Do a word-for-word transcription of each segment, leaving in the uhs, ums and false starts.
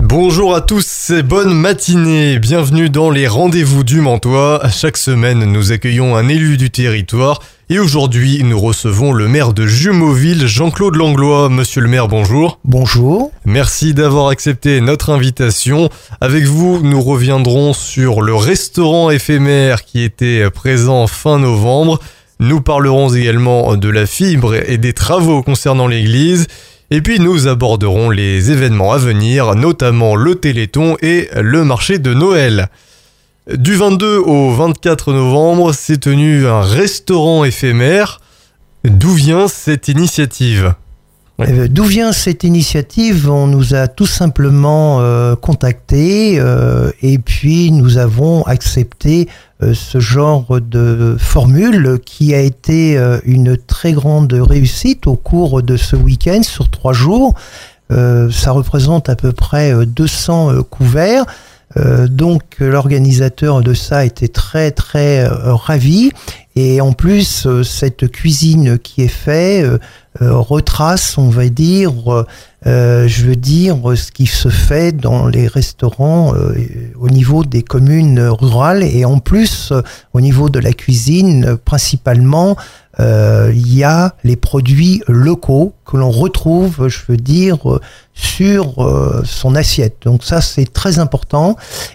Bonjour à tous et bonne matinée, bienvenue dans les rendez-vous du Mantois. Chaque semaine, nous accueillons un élu du territoire et aujourd'hui, nous recevons le maire de Jumeauville, Jean-Claude Langlois. Monsieur le maire, bonjour. Bonjour. Merci d'avoir accepté notre invitation. Avec vous, nous reviendrons sur le restaurant éphémère qui était présent fin novembre. Nous parlerons également de la fibre et des travaux concernant l'église. Et puis nous aborderons les événements à venir, notamment le Téléthon et le marché de Noël. Du vingt-deux au vingt-quatre novembre, s'est tenu un restaurant éphémère. D'où vient cette initiative ? Ouais. D'où vient cette initiative ? On nous a tout simplement euh, contactés euh, et puis nous avons accepté euh, ce genre de formule qui a été euh, une très grande réussite au cours de ce week-end sur trois jours. Euh, ça représente à peu près deux cents euh, couverts. Euh, donc l'organisateur de ça était très très euh, ravi et en plus euh, cette cuisine qui est faite euh, euh, retrace, on va dire, euh, je veux dire ce qui se fait dans les restaurants euh, au niveau des communes rurales et en plus euh, au niveau de la cuisine principalement. Euh, il y a les produits locaux que l'on retrouve, je veux dire, sur euh, son assiette. Donc ça, c'est très important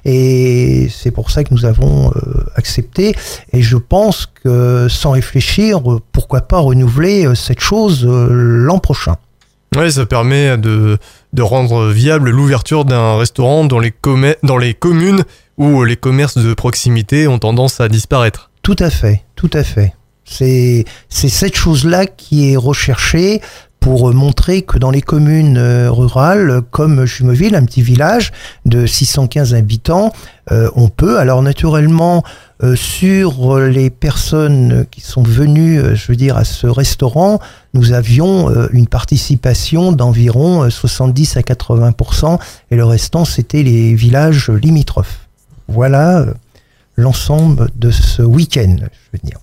et c'est pour ça que nous avons euh, accepté. Et je pense que sans réfléchir, pourquoi pas renouveler cette chose euh, l'an prochain. Oui, ça permet de, de rendre viable l'ouverture d'un restaurant dans les, com- dans les communes où les commerces de proximité ont tendance à disparaître. Tout à fait, tout à fait. C'est, c'est cette chose-là qui est recherchée pour montrer que dans les communes rurales, comme Jumeauville, un petit village de six cent quinze habitants, euh, on peut. Alors naturellement, euh, sur les personnes qui sont venues, je veux dire, à ce restaurant, nous avions euh, une participation d'environ soixante-dix à quatre-vingts pour cent et le restant, c'était les villages limitrophes. Voilà euh, l'ensemble de ce week-end, je veux dire.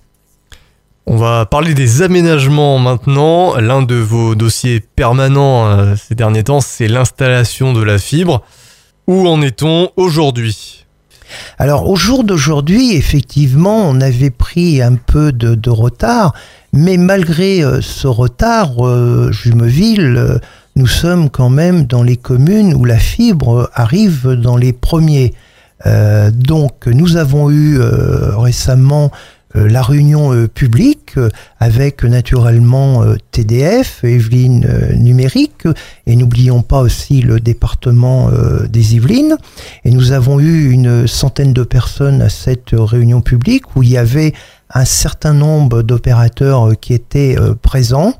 On va parler des aménagements maintenant. L'un de vos dossiers permanents euh, ces derniers temps, c'est l'installation de la fibre. Où en est-on aujourd'hui ? Alors, au jour d'aujourd'hui, effectivement, on avait pris un peu de, de retard, mais malgré euh, ce retard, euh, Jumeauville, euh, nous sommes quand même dans les communes où la fibre arrive dans les premiers. Euh, donc, nous avons eu euh, récemment Euh, la réunion euh, publique euh, avec naturellement euh, T D F, Yvelines euh, Numérique, et n'oublions pas aussi le département euh, des Yvelines. Et nous avons eu une centaine de personnes à cette réunion publique où il y avait un certain nombre d'opérateurs euh, qui étaient euh, présents.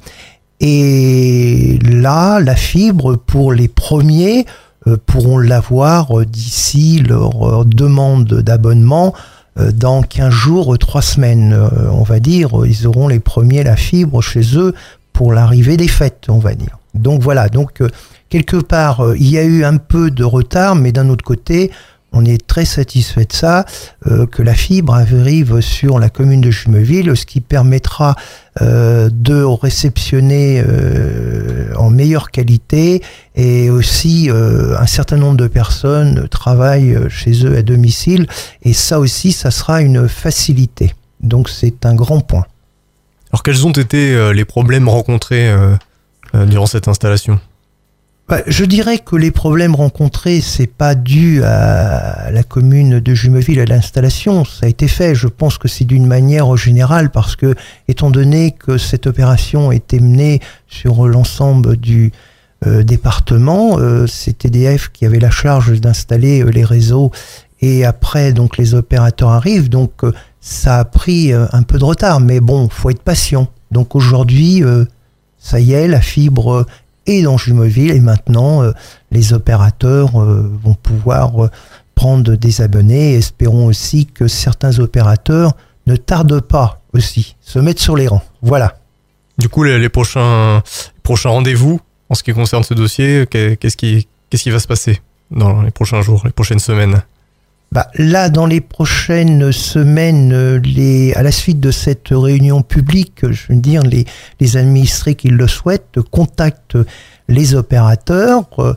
Et là, la fibre pour les premiers euh, pourront l'avoir euh, d'ici leur euh, demande d'abonnement. Dans quinze jours, trois semaines, on va dire, ils auront les premiers la fibre chez eux pour l'arrivée des fêtes, on va dire. Donc voilà, donc quelque part, il y a eu un peu de retard, mais d'un autre côté, on est très satisfait de ça, euh, que la fibre arrive sur la commune de Jumeauville, ce qui permettra euh, de réceptionner euh, en meilleure qualité et aussi euh, un certain nombre de personnes travaillent chez eux à domicile et ça aussi, ça sera une facilité. Donc c'est un grand point. Alors quels ont été euh, les problèmes rencontrés euh, euh, durant cette installation ? Bah, je dirais que les problèmes rencontrés, c'est pas dû à la commune de Jumeauville à l'installation. Ça a été fait. Je pense que c'est d'une manière générale parce que, étant donné que cette opération était menée sur l'ensemble du euh, département, euh, c'est T D F qui avait la charge d'installer euh, les réseaux et après, donc, les opérateurs arrivent. Donc, euh, ça a pris euh, un peu de retard. Mais bon, faut être patient. Donc, aujourd'hui, euh, ça y est, la fibre euh, et dans Jumeauville et maintenant euh, les opérateurs euh, vont pouvoir euh, prendre des abonnés et espérons aussi que certains opérateurs ne tardent pas aussi, se mettre sur les rangs. Voilà. Du coup, les, les prochains, prochains rendez-vous en ce qui concerne ce dossier, qu'est-ce qui, qu'est-ce qui va se passer dans les prochains jours, les prochaines semaines ? Bah, là, dans les prochaines semaines, les, à la suite de cette réunion publique, je veux dire, les, les administrés qui le souhaitent contactent les opérateurs euh,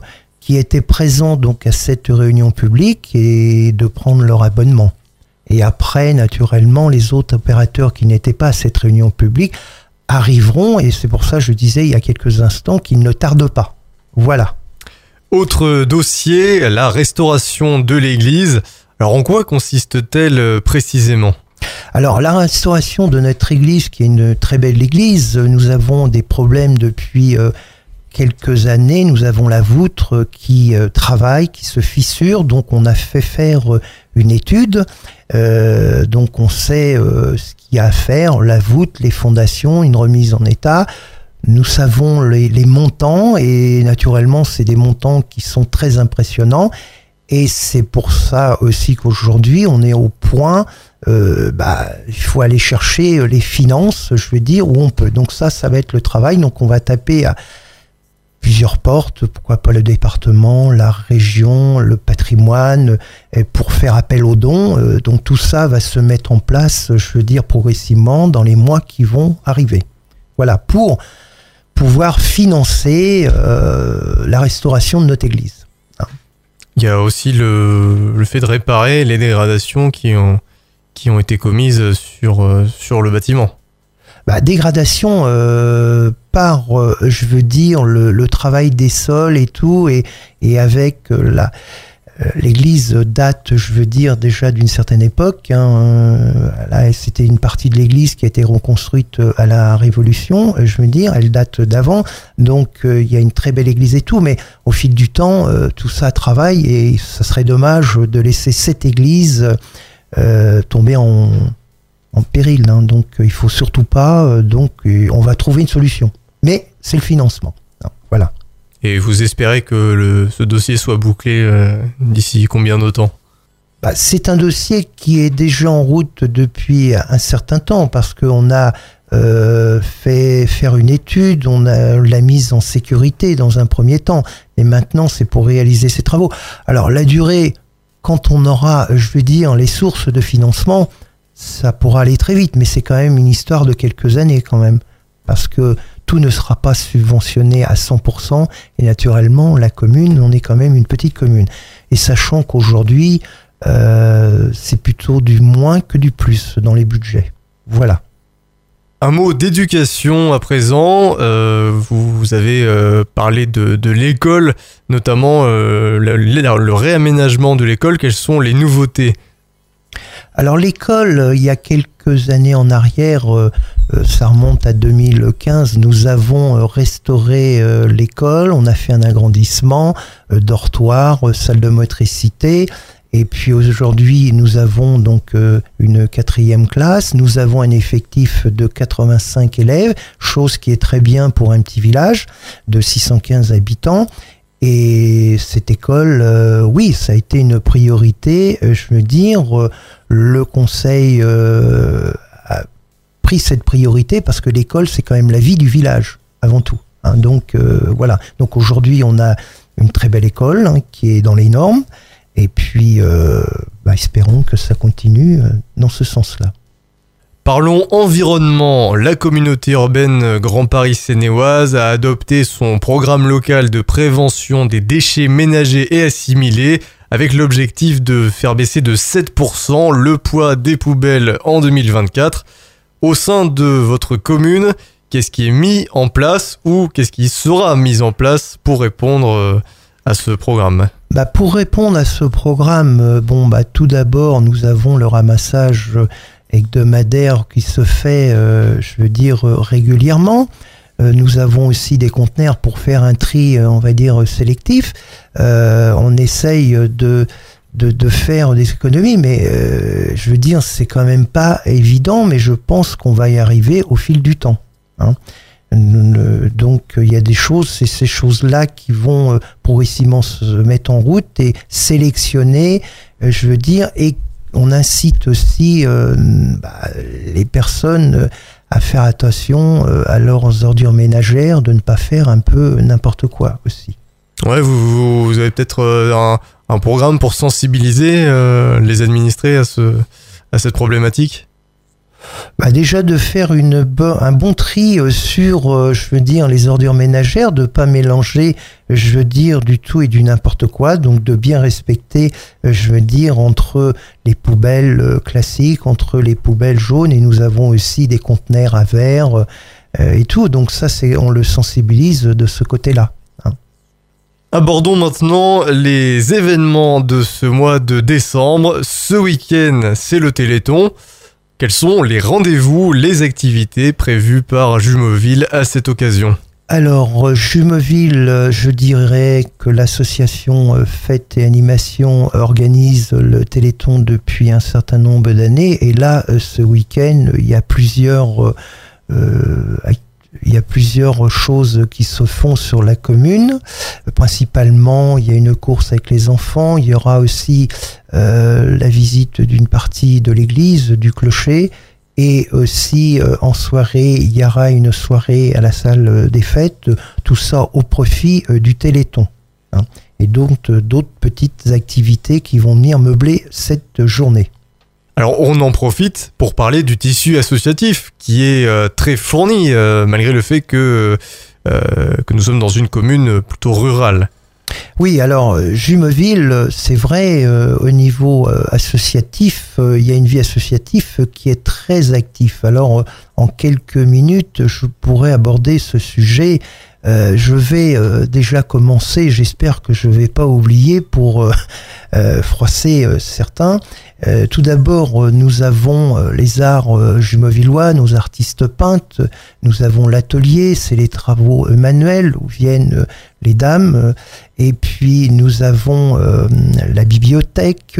qui étaient présents donc à cette réunion publique et de prendre leur abonnement. Et après, naturellement, les autres opérateurs qui n'étaient pas à cette réunion publique arriveront, et c'est pour ça que je disais il y a quelques instants qu'ils ne tardent pas. Voilà. Autre dossier, la restauration de l'église. Alors en quoi consiste-t-elle précisément ? Alors la restauration de notre église, qui est une très belle église, nous avons des problèmes depuis euh, quelques années. Nous avons la voûte qui euh, travaille, qui se fissure, donc on a fait faire euh, une étude. Euh, donc on sait euh, ce qu'il y a à faire, la voûte, les fondations, une remise en état. Nous savons les, les montants et naturellement c'est des montants qui sont très impressionnants et c'est pour ça aussi qu'aujourd'hui on est au point, euh, bah, il faut aller chercher les finances, je veux dire, où on peut. Donc ça, ça va être le travail. Donc on va taper à plusieurs portes, pourquoi pas le département, la région, le patrimoine, pour faire appel aux dons. Donc tout ça va se mettre en place, je veux dire, progressivement dans les mois qui vont arriver. Voilà, pour pouvoir financer euh, la restauration de notre église. Il y a aussi le, le fait de réparer les dégradations qui ont, qui ont été commises sur, euh, sur le bâtiment. Bah, dégradation euh, par, euh, je veux dire, le, le travail des sols et tout, et, et avec euh, la... L'église date, je veux dire, déjà d'une certaine époque. Hein. Là, c'était une partie de l'église qui a été reconstruite à la Révolution, je veux dire, elle date d'avant. Donc, euh, il y a une très belle église et tout, mais au fil du temps, euh, tout ça travaille et ça serait dommage de laisser cette église euh, tomber en, en péril. Hein. Donc, il faut surtout pas. Euh, donc, on va trouver une solution. Mais c'est le financement. Hein. Voilà. Et vous espérez que le, ce dossier soit bouclé euh, d'ici combien de temps ? Bah, c'est un dossier qui est déjà en route depuis un certain temps parce qu'on a euh, fait faire une étude, on a la mise en sécurité dans un premier temps, et maintenant c'est pour réaliser ces travaux. Alors la durée, quand on aura, je veux dire, les sources de financement, ça pourra aller très vite, mais c'est quand même une histoire de quelques années quand même, parce que tout ne sera pas subventionné à cent pour cent et naturellement la commune, on est quand même une petite commune. Et sachant qu'aujourd'hui, euh, c'est plutôt du moins que du plus dans les budgets. Voilà. Un mot d'éducation à présent. Euh, vous, vous avez euh, parlé de, de l'école, notamment euh, le, le réaménagement de l'école. Quelles sont les nouveautés ? Alors l'école, il y a quelques années en arrière, euh, ça remonte à deux mille quinze, nous avons restauré euh, l'école, on a fait un agrandissement, euh, dortoir, euh, salle de motricité, et puis aujourd'hui nous avons donc euh, une quatrième classe, nous avons un effectif de quatre-vingt-cinq élèves, chose qui est très bien pour un petit village de six cent quinze habitants. Et cette école, euh, oui, ça a été une priorité. Euh, je veux dire, euh, le conseil euh, a pris cette priorité parce que l'école, c'est quand même la vie du village, avant tout. Hein, donc, euh, voilà. Donc, aujourd'hui, on a une très belle école hein, qui est dans les normes. Et puis, euh, bah, espérons que ça continue euh, dans ce sens-là. Parlons environnement. La communauté urbaine Grand Paris Seine-et-Oise a adopté son programme local de prévention des déchets ménagers et assimilés avec l'objectif de faire baisser de sept pour cent le poids des poubelles en deux mille vingt-quatre. Au sein de votre commune, qu'est-ce qui est mis en place ou qu'est-ce qui sera mis en place pour répondre à ce programme ? Bah pour répondre à ce programme, bon bah tout d'abord nous avons le ramassage hebdomadaire qui se fait, euh, je veux dire, régulièrement. Euh, nous avons aussi des conteneurs pour faire un tri, on va dire, sélectif. Euh, on essaye de, de, de faire des économies, mais euh, je veux dire, c'est quand même pas évident, mais je pense qu'on va y arriver au fil du temps. Hein. Donc il y a des choses, c'est ces choses-là qui vont progressivement se mettre en route et sélectionner, je veux dire, et on incite aussi euh, bah, les personnes à faire attention euh, à leurs ordures ménagères, de ne pas faire un peu n'importe quoi aussi. Ouais, vous, vous avez peut-être un, un programme pour sensibiliser euh, les administrés à, ce, à cette problématique ? Bah déjà de faire une bo- un bon tri euh, sur, euh, je veux dire, les ordures ménagères, de pas mélanger, je veux dire, du tout et du n'importe quoi, donc de bien respecter, euh, je veux dire, entre les poubelles euh, classiques, entre les poubelles jaunes, et nous avons aussi des conteneurs à verre euh, et tout, donc ça, c'est, on le sensibilise de ce côté-là. Hein. Abordons maintenant les événements de ce mois de décembre. Ce week-end, c'est le Téléthon. Quels sont les rendez-vous, les activités prévues par Jumeauville à cette occasion ? Alors, Jumeauville, je dirais que l'association Fêtes et Animations organise le Téléthon depuis un certain nombre d'années. Et là, ce week-end, il y a plusieurs, euh, il y a plusieurs choses qui se font sur la commune. Principalement, il y a une course avec les enfants. Il y aura aussi euh, la visite d'une partie de l'église, du clocher. Et aussi, euh, en soirée, il y aura une soirée à la salle des fêtes, tout ça au profit euh, du Téléthon. Hein. Et donc, euh, d'autres petites activités qui vont venir meubler cette journée. Alors, on en profite pour parler du tissu associatif, qui est euh, très fourni, euh, malgré le fait que, euh, que nous sommes dans une commune plutôt rurale. Oui, alors Jumeauville, c'est vrai, euh, au niveau euh, associatif, euh, il y a une vie associative qui est très active. Alors, euh, en quelques minutes, je pourrais aborder ce sujet. Euh, je vais euh, déjà commencer, j'espère que je ne vais pas oublier pour euh, euh, froisser euh, certains. Euh, tout d'abord, euh, nous avons euh, les arts euh, jumeauvillois, nos artistes peintres, nous avons l'atelier, c'est les travaux euh, manuels où viennent euh, les dames, euh, et puis nous avons euh, la bibliothèque.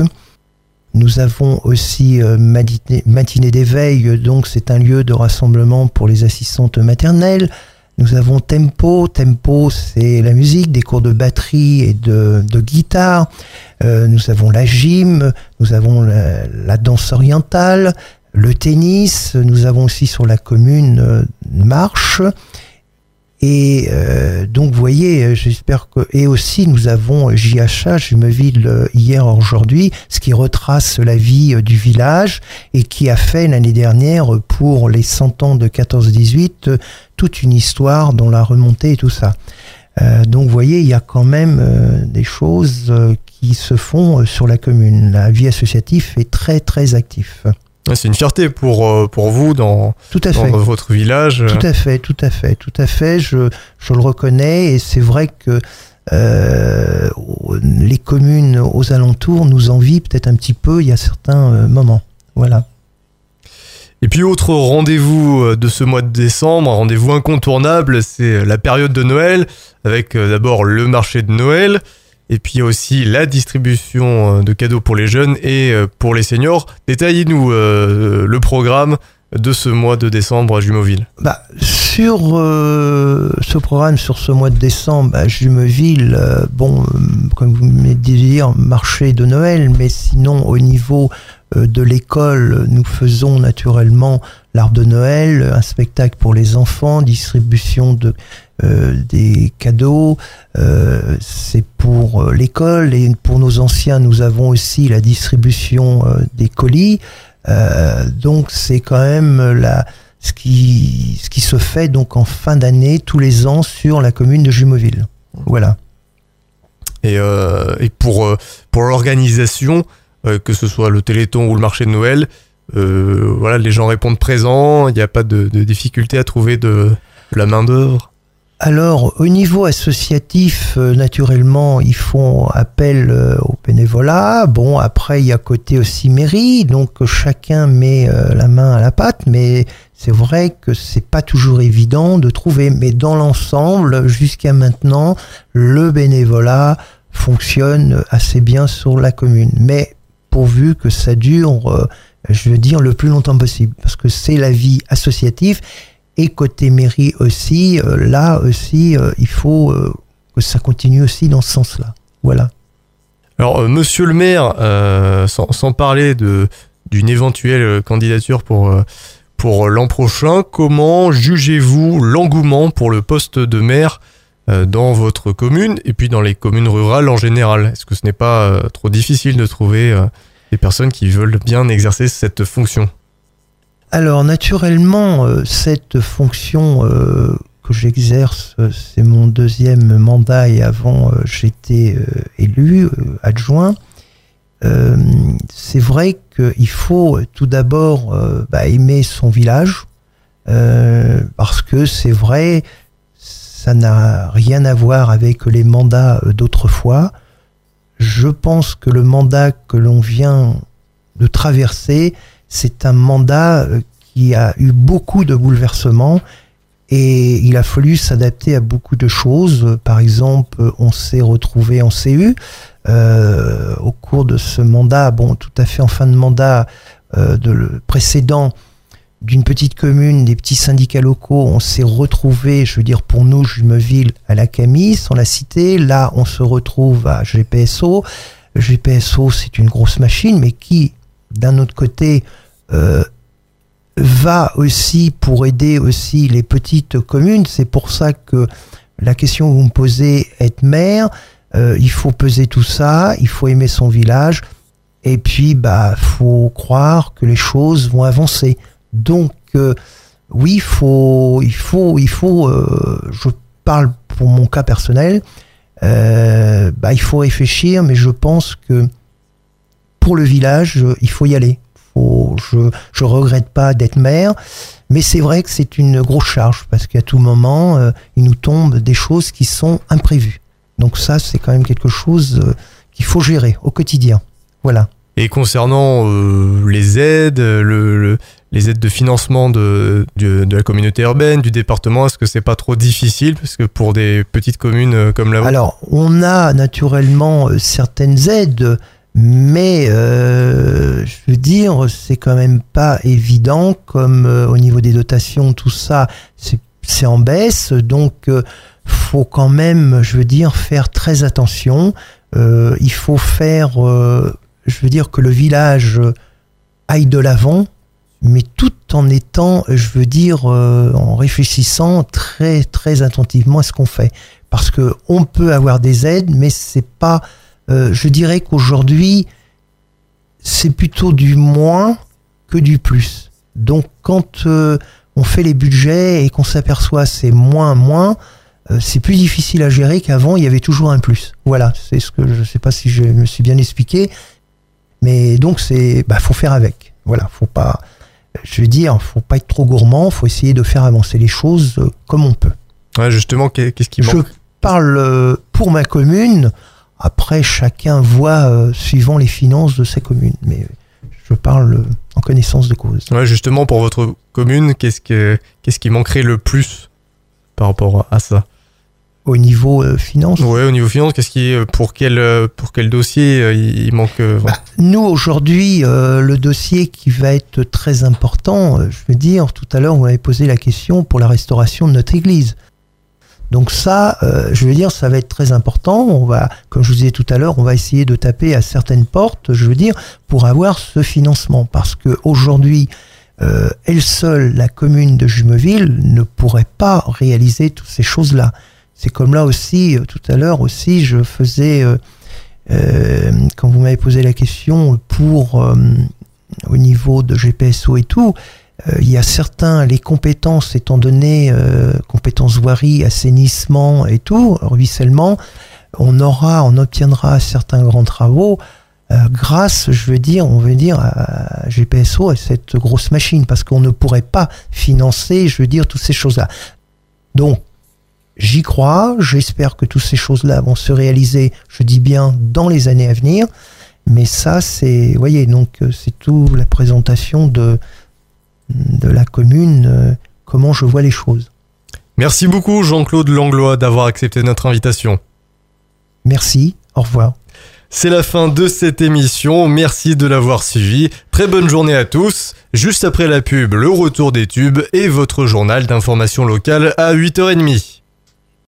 Nous avons aussi euh, matinée, matinée d'éveil, donc c'est un lieu de rassemblement pour les assistantes maternelles. Nous avons Tempo. Tempo, c'est la musique, des cours de batterie et de, de guitare. Euh, nous avons la gym, nous avons la, la danse orientale, le tennis. Nous avons aussi sur la commune euh, marche. Et euh, donc, vous voyez, j'espère que... Et aussi, nous avons J H A, Jumeauville, hier, aujourd'hui, ce qui retrace la vie du village et qui a fait l'année dernière, pour les cent ans de quatorze dix-huit, toute une histoire dans la remontée et tout ça. Euh, donc, vous voyez, il y a quand même euh, des choses euh, qui se font sur la commune. La vie associative est très, très active. C'est une fierté pour, pour vous dans, tout à dans fait. votre village. Tout à fait, tout à fait, tout à fait. Je, je le reconnais et c'est vrai que euh, les communes aux alentours nous envient peut-être un petit peu il y a certains euh, moments. Voilà. Et puis autre rendez-vous de ce mois de décembre, un rendez-vous incontournable, c'est la période de Noël, avec d'abord le marché de Noël, et puis aussi la distribution de cadeaux pour les jeunes et pour les seniors. Détaillez-nous euh, le programme de ce mois de décembre à Jumeauville. Bah, sur euh, ce programme, sur ce mois de décembre à Jumeauville, euh, bon, euh, comme vous me disiez, marché de Noël, mais sinon au niveau euh, de l'école, nous faisons naturellement l'arbre de Noël, un spectacle pour les enfants, distribution de Euh, des cadeaux, euh, c'est pour euh, l'école, et pour nos anciens nous avons aussi la distribution euh, des colis, euh, donc c'est quand même la, ce, qui, ce qui se fait donc en fin d'année tous les ans sur la commune de Jumeauville. Voilà. Et, euh, et pour, euh, pour l'organisation, euh, que ce soit le Téléthon ou le marché de Noël, euh, voilà, les gens répondent présents, il n'y a pas de, de difficulté à trouver de, de la main d'œuvre. Alors, au niveau associatif, euh, naturellement, ils font appel euh, au bénévolat. Bon, après, il y a côté aussi mairie, donc chacun met euh, la main à la pâte, mais c'est vrai que c'est pas toujours évident de trouver. Mais dans l'ensemble, jusqu'à maintenant, le bénévolat fonctionne assez bien sur la commune. Mais pourvu que ça dure, euh, je veux dire, le plus longtemps possible, parce que c'est la vie associative. Et côté mairie aussi, euh, là aussi, euh, il faut euh, que ça continue aussi dans ce sens-là. Voilà. Alors, euh, monsieur le maire, euh, sans, sans parler de, d'une éventuelle candidature pour, euh, pour l'an prochain, comment jugez-vous l'engouement pour le poste de maire euh, dans votre commune et puis dans les communes rurales en général ? Est-ce que ce n'est pas euh, trop difficile de trouver euh, des personnes qui veulent bien exercer cette fonction ? Alors naturellement, euh, cette fonction euh, que j'exerce, euh, c'est mon deuxième mandat et avant euh, j'étais euh, élu, euh, adjoint. Euh, c'est vrai qu'il faut tout d'abord euh, bah, aimer son village, euh, parce que c'est vrai, ça n'a rien à voir avec les mandats d'autrefois. Je pense que le mandat que l'on vient de traverser, c'est un mandat qui a eu beaucoup de bouleversements et il a fallu s'adapter à beaucoup de choses. Par exemple, on s'est retrouvé en C U euh, au cours de ce mandat, bon, tout à fait en fin de mandat euh, de le précédent, d'une petite commune, des petits syndicats locaux, on s'est retrouvé, je veux dire pour nous, Jumeville, à la Camille, sans la citer. Là, on se retrouve à G P S O. G P S O, c'est une grosse machine, mais qui, d'un autre côté, euh, va aussi pour aider aussi les petites communes. C'est pour ça que la question que vous me posez, être maire, euh, il faut peser tout ça, il faut aimer son village, et puis, bah, faut croire que les choses vont avancer. Donc, euh, oui, il faut, il faut, il faut. Euh, je parle pour mon cas personnel. Euh, bah, il faut réfléchir, mais je pense que pour le village, il faut y aller. Faut, je, je regrette pas d'être maire, mais c'est vrai que c'est une grosse charge parce qu'à tout moment, euh, il nous tombe des choses qui sont imprévues. Donc ça, c'est quand même quelque chose euh, qu'il faut gérer au quotidien. Voilà. Et concernant euh, les aides, le, le, les aides de financement de, de, de la communauté urbaine, du département, est-ce que c'est pas trop difficile? Parce que pour des petites communes comme la vôtre... Alors, on a naturellement euh, certaines aides, mais euh, je veux dire, c'est quand même pas évident, comme euh, au niveau des dotations, tout ça, c'est, c'est en baisse, donc euh, faut quand même, je veux dire, faire très attention. Euh, il faut faire... Euh, je veux dire que le village aille de l'avant, mais tout en étant, je veux dire, euh, en réfléchissant très très attentivement à ce qu'on fait. Parce que on peut avoir des aides, mais c'est pas, euh, je dirais qu'aujourd'hui, c'est plutôt du moins que du plus. Donc quand euh, on fait les budgets et qu'on s'aperçoit c'est moins moins, euh, c'est plus difficile à gérer qu'avant, il y avait toujours un plus. Voilà, c'est ce que je sais pas si je me suis bien expliqué. Mais donc c'est, bah, faut faire avec. Voilà, faut pas, je veux dire, faut pas être trop gourmand, faut essayer de faire avancer les choses comme on peut. Ouais, justement, qu'est-ce qui manque? Je parle pour ma commune. Après, chacun voit euh, suivant les finances de sa commune. Mais je parle en connaissance de cause. Ouais, justement, pour votre commune, qu'est-ce que, qu'est-ce qui manquerait le plus par rapport à ça? Au niveau euh, finance. Ouais, au niveau finance, qu'est-ce qui, pour quel, pour quel dossier euh, il manque euh, bah, nous aujourd'hui, euh, le dossier qui va être très important, euh, je veux dire, tout à l'heure, vous m'avez posé la question pour la restauration de notre église. Donc ça, euh, je veux dire, ça va être très important. On va, comme je vous disais tout à l'heure, on va essayer de taper à certaines portes, je veux dire, pour avoir ce financement, parce que aujourd'hui, euh, elle seule, la commune de Jumeville, ne pourrait pas réaliser toutes ces choses-là. C'est comme là aussi, tout à l'heure aussi, je faisais, euh, euh, quand vous m'avez posé la question pour, euh, au niveau de G P S O et tout, euh, il y a certains, les compétences étant donné, euh, compétences voirie, assainissement et tout, ruissellement, on aura, on obtiendra certains grands travaux euh, grâce, je veux dire, on veut dire à G P S O, à cette grosse machine, parce qu'on ne pourrait pas financer, je veux dire, toutes ces choses-là. Donc, j'y crois, j'espère que toutes ces choses-là vont se réaliser, je dis bien, dans les années à venir. Mais ça, c'est, vous voyez, donc c'est tout la présentation de, de la commune, euh, comment je vois les choses. Merci beaucoup Jean-Claude Langlois d'avoir accepté notre invitation. Merci, au revoir. C'est la fin de cette émission, merci de l'avoir suivi. Très bonne journée à tous. Juste après la pub, le retour des tubes et votre journal d'information locale à huit heures trente.